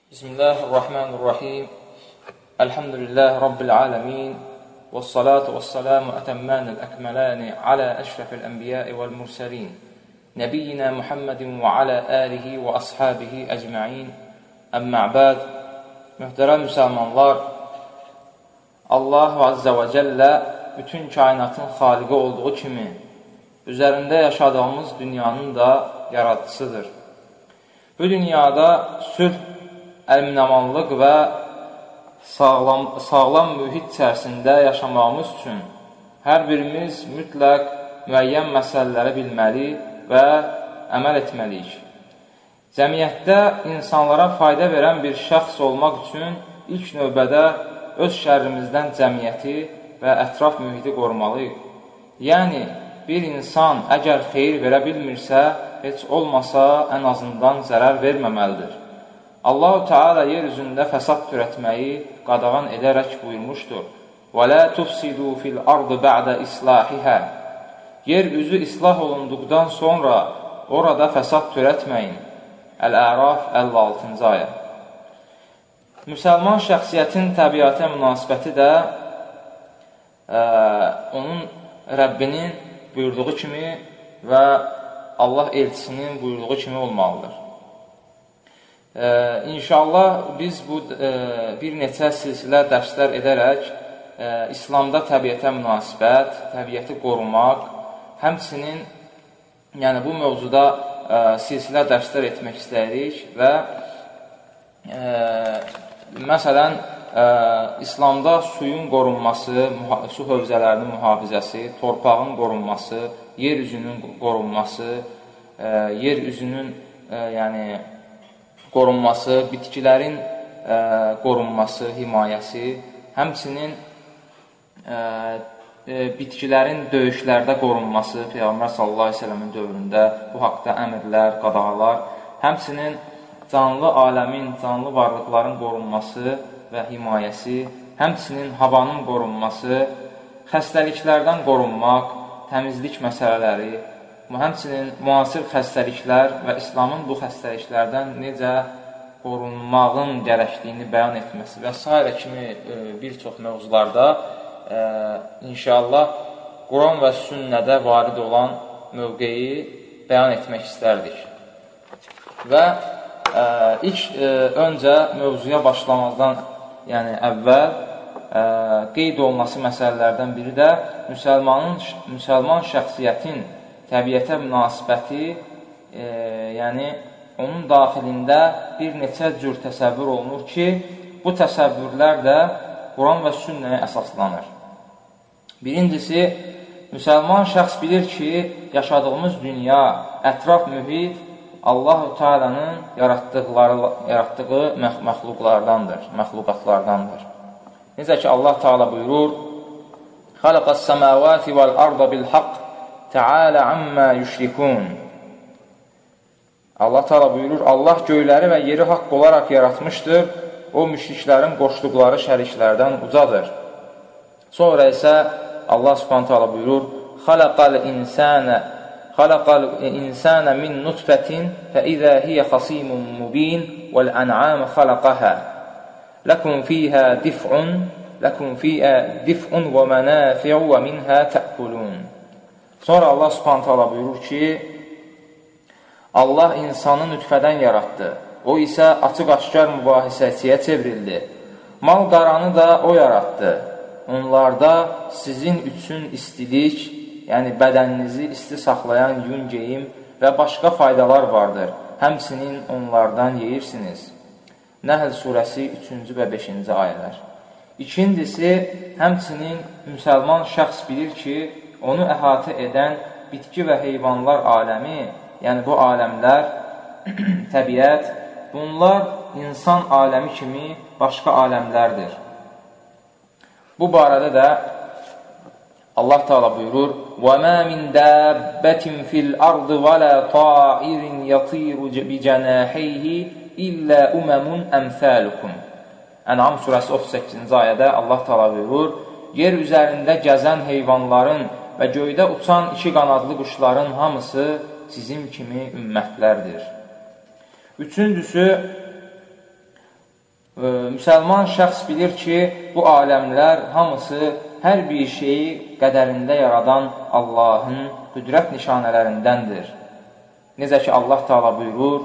Bismillahirrahmanirrahim. Elhamdülillahi Rabbil alemin. Vessalatu vesselamu etemmânil ekmelâni ala eşrefil enbiyâi vel murselîn. Nebiyyina Muhammedin ve ala âlihi və ashabihi ecma'in. Əmmə bəd. Mühtərəm müsəlmanlar, Allah Azze və Cəllə bütün kainatın xaliqi olduğu kimi, üzərində yaşadığımız dünyanın da yaradıcısıdır. Bu dünyada sülh, əmin-amanlıq və sağlam mühit içərisində yaşamağımız üçün hər birimiz mütləq müəyyən məsələləri bilməli və əməl etməliyik. Cəmiyyətdə insanlara fayda verən bir şəxs olmaq üçün ilk növbədə öz şərrimizdən cəmiyyəti və ətraf mühiti qorumalıyıq. Yəni, bir insan əgər xeyir verə bilmirsə, heç olmasa ən azından zərər verməməlidir. Allah-u Teala yer üzündə fəsad törətməyi qadağan edərək buyurmuşdur. وَلَا تُفْسِدُوا فِي الْأَرْضِ بَعْدَ إِصْلَاحِهَا Yer üzü islah olunduqdan sonra orada fəsad törətməyin. Əl-Əraf 56-cı ayə. Müsəlman şəxsiyyətin təbiətə münasibəti də onun Rəbbinin buyurduğu kimi və Allah elçisinin buyurduğu kimi olmalıdır. İnşallah biz bu bir neçə silsilə dərslər edərək İslamda təbiətə münasibət, təbiəti qorumaq, həmçinin yəni bu mövzuda silsilə dərslər etmək istəyirik və məsələn İslamda suyun qorunması, su hövzələrinin mühafizəsi, torpağın qorunması, yer üzünün qorunması, yer üzünün yəni qorunması, bitkilərin qorunması, himayəsi, həmçinin bitkilərin döyüşlərdə qorunması, Peyğəmbər sallallahu əleyhi və səlləmin dövründə bu haqda əmrlər, qadağalar, həmçinin canlı aləmin, canlı varlıqların qorunması və himayəsi, həmçinin havanın qorunması, xəstəliklərdən qorunmaq, təmizlik məsələləri, həmçinin müasir xəstəliklər və İslamın bu xəstəliklərdən necə qorunmağın gərəkdiyini bəyan etməsi və s. kimi bir çox mövzularda inşallah Quran və sünnədə varid olan mövqeyi bəyan etmək istərdik. Və ilk öncə mövzuya başlamazdan əvvəl qeyd olunması məsələlərdən biri də müsəlman şəxsiyyətin təbiətə münasibəti, yəni onun daxilində bir neçə cür təsəvvür olunur ki, bu təsəvvürlər də Quran və sünnəyə əsaslanır. Birincisi, müsəlman şəxs bilir ki, yaşadığımız dünya, ətraf mühit Allah-u Teala'nın yaratdığı məxluqatlardandır. Necə ki, Allah Teala buyurur, خَلَقَ السَّمَاوَاتِ وَالْأَرْضَ بِالْحَقِّ Teala amma yüşrikun. Allah Teala buyurur, Allah göyləri və yeri haqq olaraq yaratmışdır. O, müşriklərin qoşduqları şəriklərdən ucadır. Sonra isə Allah Subhanahu Teala buyurur, xalaqal insana min nutfətin fəizə hiyə xasimun mubin vəl-ən'am xalaqaha. Lakum fiha dif'un və mənafi'u və minhə tə'kulun. Sonra Allah Subhanahu Teala buyurur ki, Allah insanı nütfədən yaratdı. O isə açıq-aşkar mübahisəçiyə çevrildi. Mal-qaranı da o yaratdı. Onlarda sizin üçün istilik, yəni bədəninizi isti saxlayan yun geyim və başqa faydalar vardır. Həmçinin onlardan yeyirsiniz. Nəhl surəsi 3-cü və 5-ci ayələr. İkincisi, həmçinin müsəlman şəxs bilir ki, onu əhatə edən bitki və heyvanlar aləmi, yəni bu aləmlər, təbiət, bunlar insan aləmi kimi başqa aləmlərdir. Bu barədə də Allah Teala buyurur, وَمَا مِنْ دَابَّةٍ فِي الْأَرْضِ وَلَا طَائِرٍ يَطِيرُ بِجَنَاحَيْهِ إِلَّا أُمَمٌ أَمْثَالُكُمْ Ən'am surəsi 38-ci ayədə Allah Teala buyurur, yer üzərində gəzən heyvanların və göydə uçan iki qanadlı quşların hamısı sizin kimi ümmətlərdir. Üçüncüsü, Müsəlman şəxs bilir ki, bu aləmlər hamısı hər bir şeyi qədərində yaradan Allahın qüdrət nişanələrindəndir. Necə ki, Allah Teala buyurur,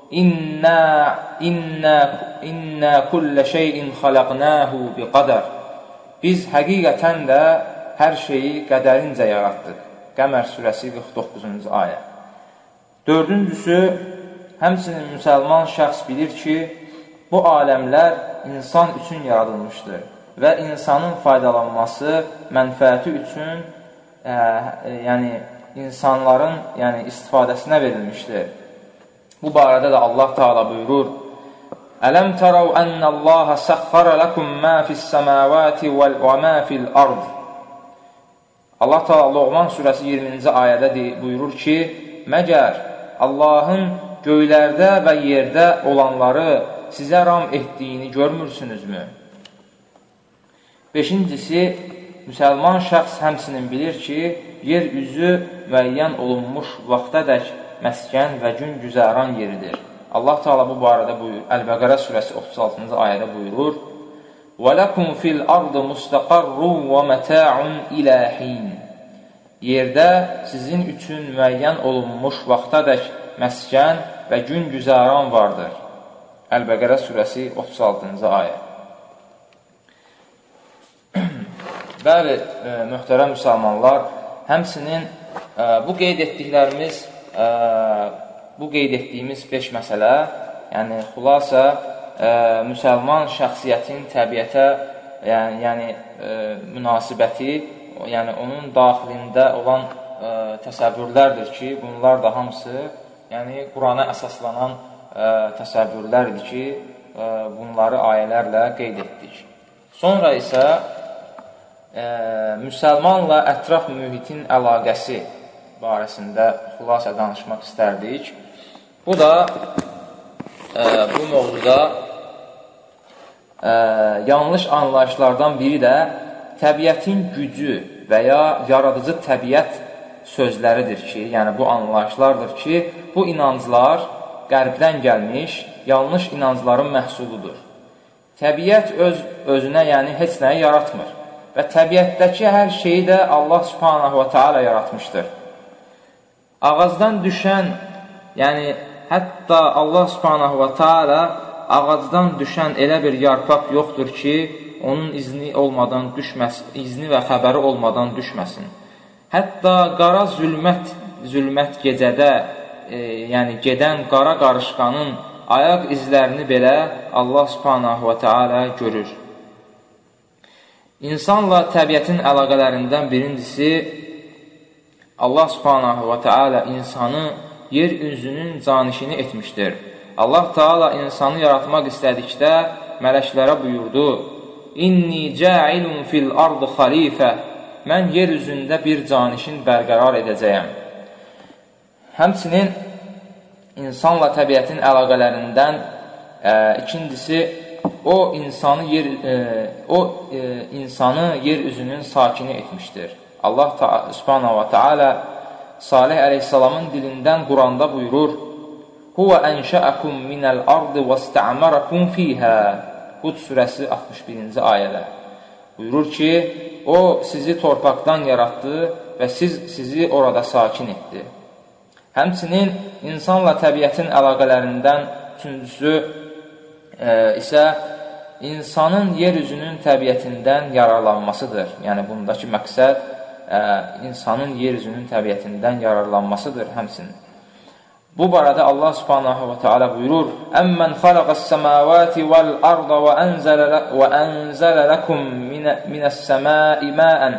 İnnə kullə şeyin xaləqnəhu bi qadər. Biz həqiqətən də hər şeyi qədərincə yaratdıq. Qəmər surəsi 49-cu ayə. Dördüncüsü, həmçinin müsəlman şəxs bilir ki, bu aləmlər insan üçün yaradılmışdır və insanın faydalanması, mənfəəti üçün yəni insanların istifadəsinə verilmişdir. Bu barədə də Allah Teala buyurur, Ələm tərəv ənəllaha səxxərə ləkum mə fis-səməvəti və mə fil-ard. Allah Teala Loğman surəsi 20-ci ayədə buyurur ki, məgər Allahın göylərdə və yerdə olanları sizə ram etdiyini görmürsünüzmü? Beşincisi, müsəlman şəxs həmçinin bilir ki, yer üzü müəyyən olunmuş vaxtadək məskən və gün güzəran yeridir. Allah Teala bu barədə buyurur, Əl-Bəqərə surəsi 36-cı ayədə buyurur, وَلَكُمْ فِي الْأَرْضِ مُسْتَقَرٌّ وَمَتَاعٌ إِلَى حِينٍ. Yerdə sizin üçün müəyyən olunmuş vaxtadək məskən və gün güzəran vardır. Əl-Bəqərə surəsi 36-cı ayə. Bəli, möhtərəm müsəlmanlar, həmçinin bu qeyd etdiyimiz 5 məsələ, yəni xülasə, müsəlman şəxsiyyətin təbiətə münasibəti, yəni onun daxilində olan təsəvvürlərdir ki, bunlar da hamısı Qurana əsaslanan təsəvvürlərdir ki, bunları ayələrlə qeyd etdik. Sonra isə müsəlmanla ətraf mühitin əlaqəsi barəsində xülasə danışmaq istərdik. Bu da bu mövzuda yanlış anlayışlardan biri də təbiətin gücü və ya yaradıcı təbiət sözləridir ki, yəni bu anlayışlardır ki, bu inanclar qərbdən gəlmiş yanlış inancların məhsuludur. Təbiət özünə heç nəyi yaratmır və təbiətdəki hər şeyi də Allah subhanahu wa ta'ala yaratmışdır. Ağacdan düşən, hətta Allah subhanahu wa ta'ala ağacdan düşən elə bir yarpaq yoxdur ki, onun izni və xəbəri olmadan düşməsin. Hətta qara zülmət gecədə, gedən qara qarışqanın ayaq izlərini belə Allah subhanahu wa ta'ala görür. İnsanla təbiətin əlaqələrindən birincisi, Allah subhanahu wa ta'ala insanı yer üzünün canişini etmişdir. Allah Teala insanı yaratmaq istədikdə mələklərə buyurdu, İnni ca'ilun fil ardı xalifə. Mən yer üzündə bir canişin bərqərar edəcəyəm. Həmçinin insanla təbiətin əlaqələrindən ikincisi, o insanı yer üzünün sakini etmişdir. Allah subhanahu wa ta'ala Salih əleyhissalamın dilindən Quranda buyurur, Huvə ənşəəkum minəl ardı və istə'mərəkum fiyhə. Hud surəsi 61-ci ayədə buyurur ki, o sizi torpaqdan yaratdı və sizi orada sakin etdi. Həmçinin insanla təbiətin əlaqələrindən üçüncüsü isə insanın yer üzünün təbiətindən yararlanmasıdır. Yəni, bundakı məqsəd insanın yer üzünün təbiətindən yararlanmasıdır həmçinin. Bu barədə Allah subhanahu wa ta'ala buyurur, Əmmən xalaqas səməvəti vəl-arda və ənzələ ləkum minəs-səmai məən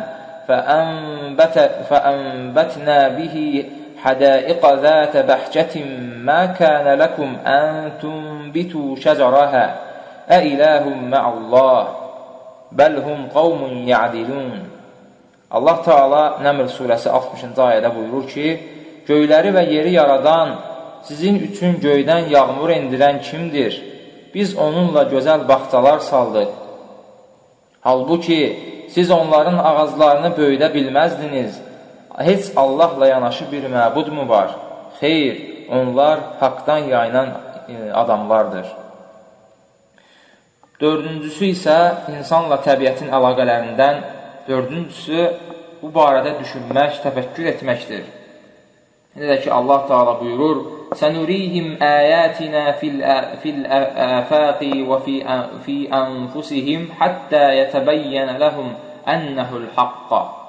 fəənbətnə bihi hədaiqə zətə bəhcətin mə kənə ləkum ən tunbitu şəcərəhə Əiləhum mə'allah bəlhum qavmun ya'dilun. Allah Teala Nəml surəsi 60-cı ayədə buyurur ki, göyləri və yeri yaradan, sizin üçün göydən yağmur endirən kimdir? Biz onunla gözəl bağçalar saldıq. Halbuki, siz onların ağaclarını böyüdə bilməzdiniz. Heç Allahla yanaşı bir məbud mu var? Xeyr, onlar haqdan yayınan adamlardır. Dördüncüsü isə insanla təbiətin əlaqələrindən, dördüncüsü bu barədə düşünmək, təfəkkür etməkdir. Necə ki, Allah Teala buyurur, سَنُرِيهِمْ آيَاتِنَا فِي الْآفَاقِ وَفِي أَنْفُسِهِمْ حَتَّى يَتَبَيَّنَ لَهُمْ أَنَّهُ الْحَقَّ.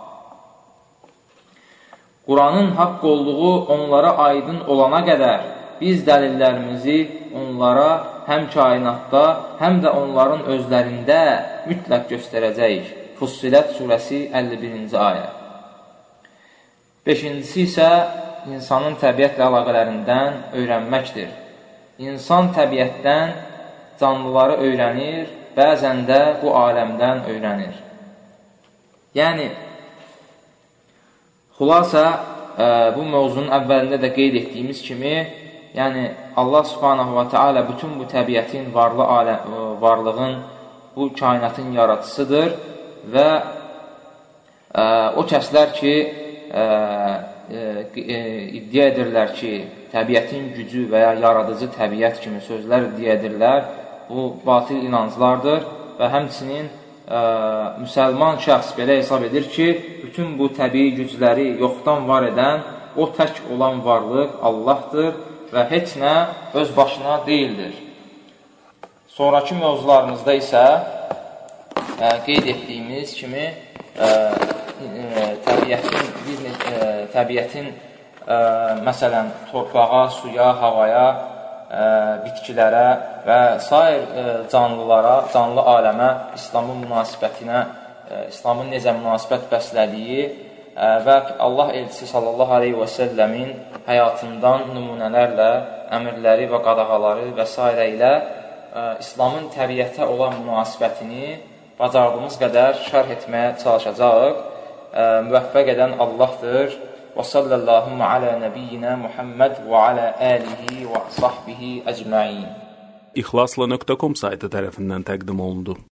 Quranın haqq olduğu onlara aydın olana qədər biz dəlillərimizi onlara həm kainatda, həm də onların özlərində mütləq göstərəcəyik. Fussilət surəsi 51-ci ayə. Beşincisi isə insanın təbiətlə əlaqələrindən öyrənməkdir. İnsan təbiətdən canlıları öyrənir, bəzən də bu aləmdən öyrənir. Yəni, xülasə, bu mövzunun əvvəlində də qeyd etdiyimiz kimi, yəni Allah subhanahu wa ta'ala bütün bu təbiətin, varlığın, bu kainatın yaradıcısıdır və o kəslər ki, iddia edirlər ki, təbiətin gücü və ya yaradıcı təbiət kimi sözlər iddia edirlər, bu batil inanclardır və həmçinin müsəlman şəxs belə hesab edir ki, bütün bu təbii gücləri yoxdan var edən, o tək olan varlıq Allahdır və heç nə öz başına deyildir. Sonraki mövzularımızda isə qeyd etdiyimiz kimi təbiətin məsələn torpağa, suya, havaya, bitkilərə və sair canlılara, canlı aləmə İslamın münasibətinə, İslamın necə münasibət bəslədiyi və Allah elçisi sallallahu aleyhi və səlləmin həyatından nümunələrlə, əmrləri və qadağaları və s. ilə İslamın təbiətə olan münasibətini bacardığımız qədər şərh etməyə çalışacağıq. Müvəffəq edən Allahdır. Və sallallahu alə nəbiyyinə Muhammed və alə əlihi və sahbihi əcməin. İxlasla.com saytı tərəfindən təqdim olundu.